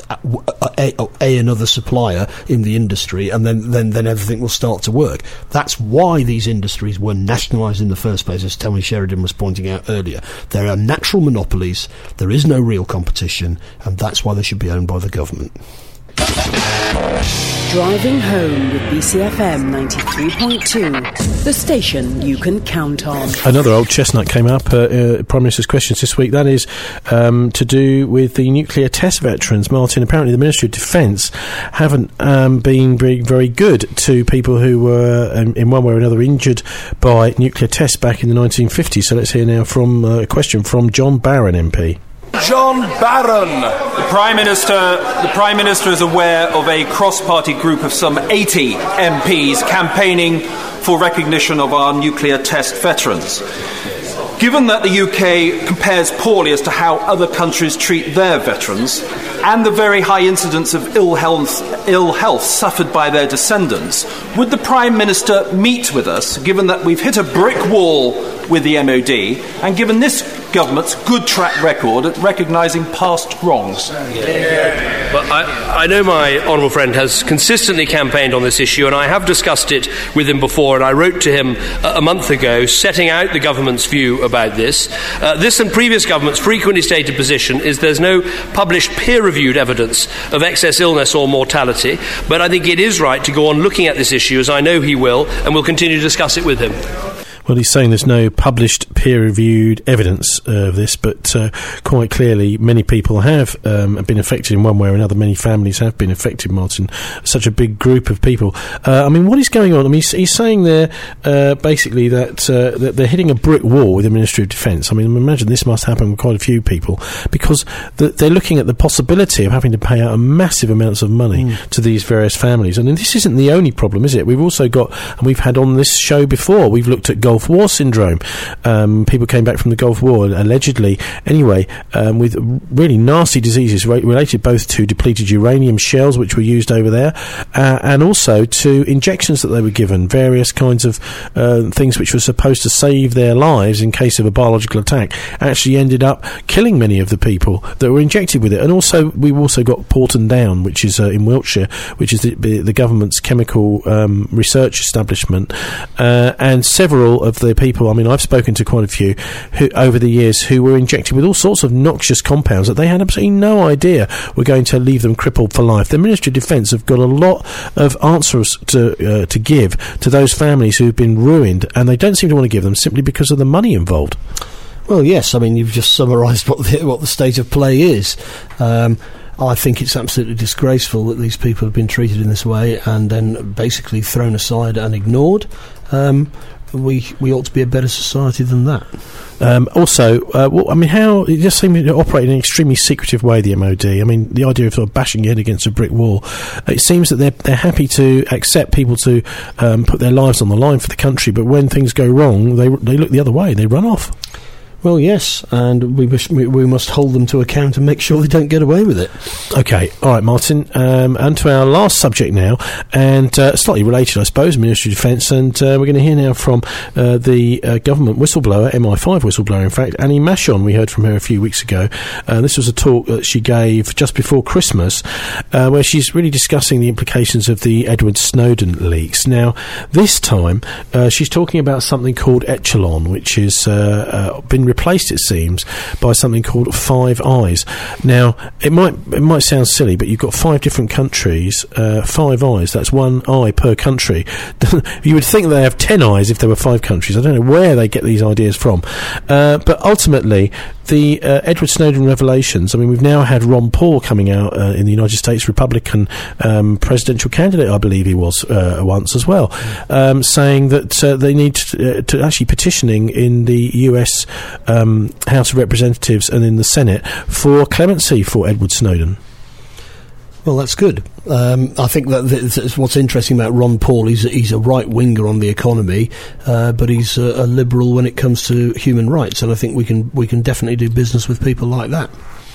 another supplier in the industry, and then everything will start to work. That's why these industries were nationalised in the first place, as Tony Sheridan was pointing out earlier. There are natural monopolies, there is no real competition, and that's why they should be owned by the government. Driving home with BCFM 93.2, the station you can count on. Another old chestnut came up, Prime Minister's questions this week. That is to do with the nuclear test veterans. Martin, apparently the Ministry of Defence haven't been very good to people who were, in one way or another, injured by nuclear tests back in the 1950s. So let's hear now from a question from John Barron MP. John Barron. The Prime Minister is aware of a cross-party group of some 80 MPs campaigning for recognition of our nuclear test veterans. Given that the UK compares poorly as to how other countries treat their veterans, and the very high incidence of ill health suffered by their descendants, would the Prime Minister meet with us, given that we've hit a brick wall with the MOD, and given this government's good track record at recognising past wrongs? But I know my honourable friend has consistently campaigned on this issue, and I have discussed it with him before, and I wrote to him a month ago setting out the government's view about this. This and previous governments' frequently stated position is there's no published peer-reviewed evidence of excess illness or mortality, but I think it is right to go on looking at this issue, as I know he will, and we'll continue to discuss it with him. Well, he's saying there's no published peer-reviewed evidence of this, but quite clearly many people have been affected in one way or another. Many families have been affected, Martin. Such a big group of people. I mean, what is going on? I mean, he's saying there basically that they're hitting a brick wall with the Ministry of Defence. I mean, imagine this must happen with quite a few people, because they're looking at the possibility of having to pay out massive amounts of money to these various families. And this isn't the only problem, is it? We've also got, and we've had on this show before, we've looked at Gulf War syndrome. People came back from the Gulf War, allegedly, anyway, with really nasty diseases related both to depleted uranium shells which were used over there, and also to injections that they were given, various kinds of things which were supposed to save their lives in case of a biological attack, actually ended up killing many of the people that were injected with it. And also, we've also got Porton Down, which is in Wiltshire, which is the government's chemical research establishment, and several of the people, I mean, I've spoken to quite a few who, over the years, who were injected with all sorts of noxious compounds that they had absolutely no idea were going to leave them crippled for life. The Ministry of Defence have got a lot of answers to give to those families who've been ruined, and they don't seem to want to give them simply because of the money involved. Well, yes, I mean, you've just summarised what the state of play is. I think it's absolutely disgraceful that these people have been treated in this way and then basically thrown aside and ignored. We ought to be a better society than that. Also, how it just seems to operate in an extremely secretive way, the MOD. I mean, the idea of sort of bashing your head against a brick wall, it seems that they're happy to accept people to put their lives on the line for the country, but when things go wrong, they look the other way, they run off. Well, yes, and we must hold them to account and make sure they don't get away with it. Okay, all right, Martin, and to our last subject now, and slightly related, I suppose, Ministry of Defence, and we're going to hear now from the government whistleblower, MI5 whistleblower, in fact, Annie Machon. We heard from her a few weeks ago. This was a talk that she gave just before Christmas, where she's really discussing the implications of the Edward Snowden leaks. Now, this time, she's talking about something called Echelon, which has been replaced, it seems, by something called Five Eyes. Now, it might sound silly, but you've got 5 different countries, 5 eyes. That's 1 eye per country. You would think they have 10 eyes if there were 5 countries. I don't know where they get these ideas from, but ultimately, the Edward Snowden revelations. I mean, we've now had Ron Paul coming out in the United States, Republican presidential candidate, I believe he was once as well, saying that they need to actually petitioning in the US House of Representatives and in the Senate for clemency for Edward Snowden. Well, that's good. I think that what's interesting about Ron Paul. He's a right winger on the economy, but he's a liberal when it comes to human rights, and I think we can definitely do business with people like that.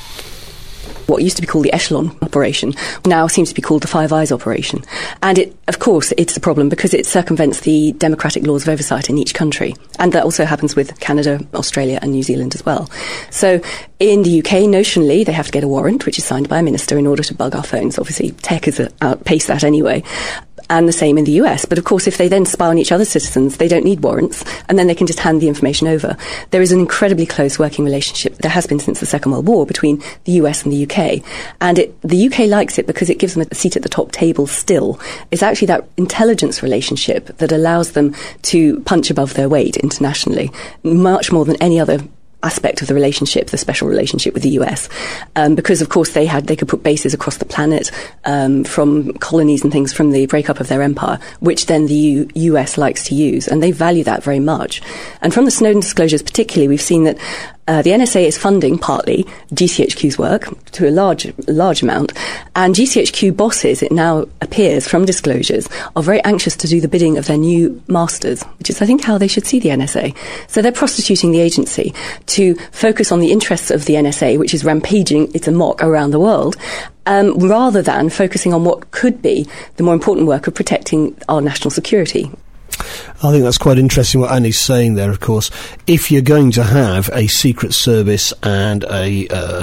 What used to be called the Echelon operation now seems to be called the Five Eyes operation. And of course, it's a problem because it circumvents the democratic laws of oversight in each country. And that also happens with Canada, Australia and New Zealand as well. So in the UK, notionally, they have to get a warrant, which is signed by a minister in order to bug our phones. Obviously, tech has outpaced that anyway. And the same in the US. But of course, if they then spy on each other's citizens, they don't need warrants, and then they can just hand the information over. There is an incredibly close working relationship. There has been since the Second World War between the US and the UK. And the UK likes it because it gives them a seat at the top table still. It's actually that intelligence relationship that allows them to punch above their weight internationally, much more than any other aspect of the relationship, the special relationship with the US, because of course they could put bases across the planet from colonies and things from the breakup of their empire, which then the US likes to use, and they value that very much. And from the Snowden disclosures particularly, we've seen that the NSA is funding partly GCHQ's work to a large amount, and GCHQ bosses, it now appears from disclosures, are very anxious to do the bidding of their new masters, which is, I think, how they should see the NSA. So they're prostituting the agency to focus on the interests of the NSA, which is rampaging its amok around the world, rather than focusing on what could be the more important work of protecting our national security. I think that's quite interesting what Annie's saying there, of course. If you're going to have a secret service and a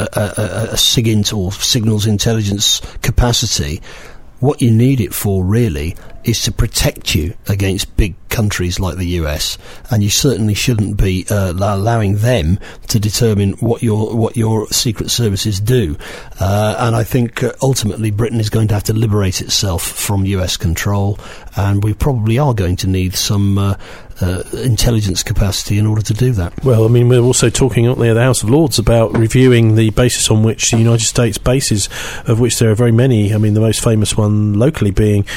SIGINT or signals intelligence capacity, what you need it for really is to protect you against big countries like the US, and you certainly shouldn't be allowing them to determine what your secret services do. And I think ultimately Britain is going to have to liberate itself from US control, and we probably are going to need some intelligence capacity in order to do that. Well, I mean, we're also talking at the House of Lords about reviewing the basis on which the United States bases, of which there are very many. I mean, the most famous one locally being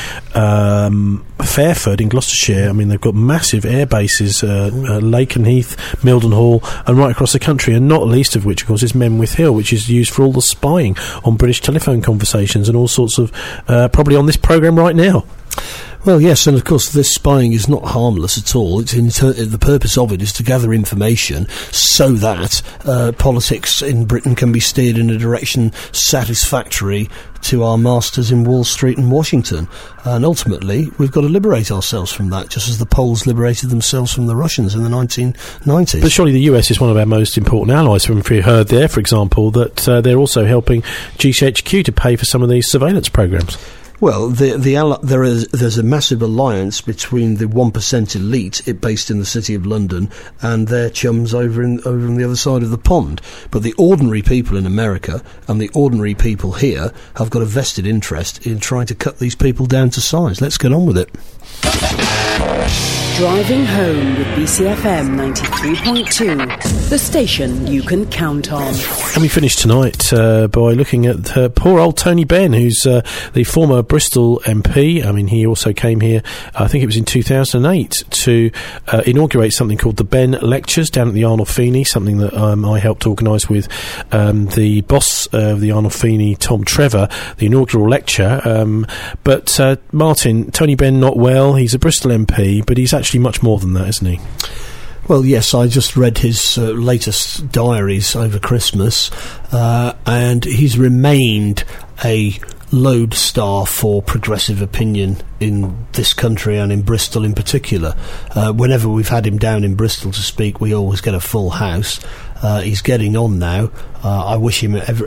Fairford in Gloucestershire. I mean, they've got massive air bases, Lakenheath, Mildenhall, and right across the country, and not least of which, of course, is Menwith Hill, which is used for all the spying on British telephone conversations and all sorts of, probably on this programme right now. Well, yes, and of course this spying is not harmless at all. The purpose of it is to gather information so that politics in Britain can be steered in a direction satisfactory to our masters in Wall Street and Washington. And ultimately, we've got to liberate ourselves from that, just as the Poles liberated themselves from the Russians in the 1990s. But surely the US is one of our most important allies. We've heard there, for example, that they're also helping GCHQ to pay for some of these surveillance programmes. Well, there's a massive alliance between the 1% elite, based in the City of London, and their chums over on the other side of the pond. But the ordinary people in America and the ordinary people here have got a vested interest in trying to cut these people down to size. Let's get on with it. Driving home with BCFM 93.2, the station you can count on. And we finish tonight by looking at poor old Tony Benn, who's the former Bristol MP. I mean, he also came here, I think it was in 2008, to inaugurate something called the Benn Lectures down at the Arnolfini, something that I helped organise with the boss of the Arnolfini, Tom Trevor, the inaugural lecture. But Martin, Tony Benn not well. He's a Bristol MP, but he's actually much more than that, isn't he? Well, yes, I just read his latest diaries over Christmas, and he's remained a lodestar for progressive opinion in this country and in Bristol in particular. Whenever we've had him down in Bristol to speak, we always get a full house. He's getting on now. I wish him I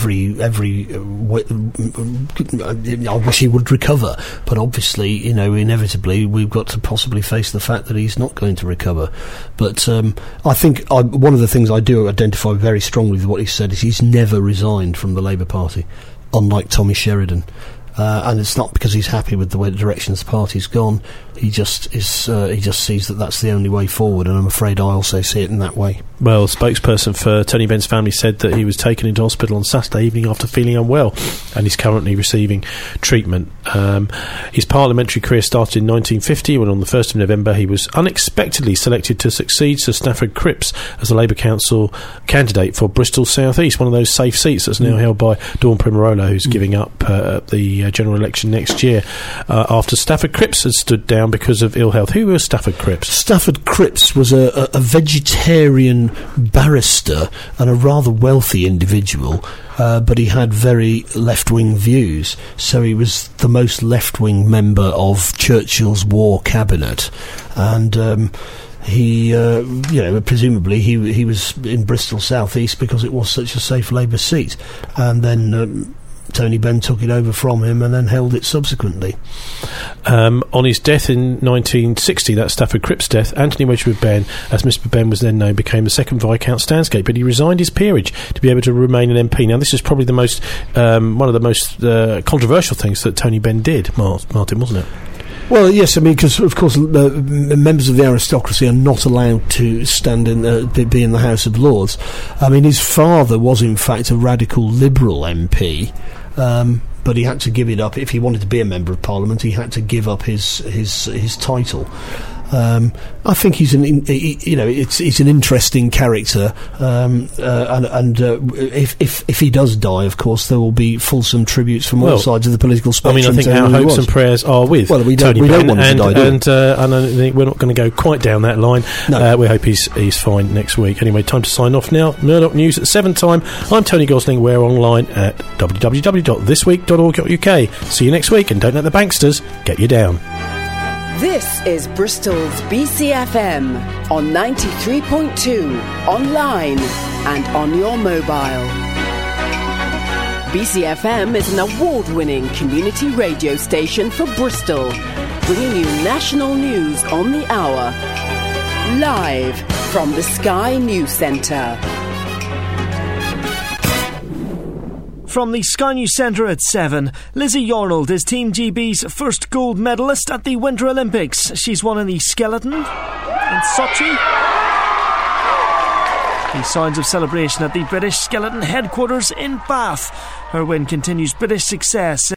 wish he would recover, but obviously, inevitably we've got to possibly face the fact that he's not going to recover. But I think one of the things I do identify very strongly with what he said is he's never resigned from the Labour Party, unlike Tommy Sheridan. And it's not because he's happy with the way the direction the party's gone. He just is. He just sees that that's the only way forward, and I'm afraid I also see it in that way. Well, a spokesperson for Tony Benn's family said that he was taken into hospital on Saturday evening after feeling unwell, and he's currently receiving treatment. His parliamentary career started in 1950 when on the 1st of November he was unexpectedly selected to succeed Sir Stafford Cripps as a Labour Council candidate for Bristol South East, one of those safe seats that's now held by Dawn Primarola, who's giving up the general election next year after Stafford Cripps had stood down because of ill health. Who was Stafford Cripps? Stafford Cripps was a vegetarian barrister and a rather wealthy individual, but he had very left-wing views, so he was the most left-wing member of Churchill's war cabinet, and he, presumably he was in Bristol South East because it was such a safe Labour seat, and then Tony Benn took it over from him and then held it subsequently. On his death in 1960, that's Stafford Cripps' death, Anthony Wedgwood Benn, as Mr Benn was then known, became the second Viscount Stansgate, but he resigned his peerage to be able to remain an MP. Now, this is probably the most one of the most controversial things that Tony Benn did, Martin, wasn't it? Well, yes, I mean, because, of course, members of the aristocracy are not allowed to stand be in the House of Lords. I mean, his father was, in fact, a radical Liberal MP, but he had to give it up. If he wanted to be a Member of Parliament, he had to give up his title. I think he's he's an interesting character, and if he does die, of course, there will be fulsome tributes from all sides of the political spectrum. I mean, I think our hopes and prayers are with we Tony don't Benn, want him to die, and I don't think we're not going to go quite down that line. No. We hope he's fine next week. Anyway, time to sign off now. Murdoch News at 7 time. I'm Tony Gosling. We're online at www.thisweek.org.uk. See you next week, and don't let the banksters get you down. This is Bristol's BCFM on 93.2, online and on your mobile. BCFM is an award-winning community radio station for Bristol, bringing you national news on the hour. Live from the Sky News Centre. From the Sky News Centre at 7, Lizzie Yarnold is Team GB's first gold medalist at the Winter Olympics. She's won in the skeleton in Sochi. The signs of celebration at the British Skeleton headquarters in Bath. Her win continues British success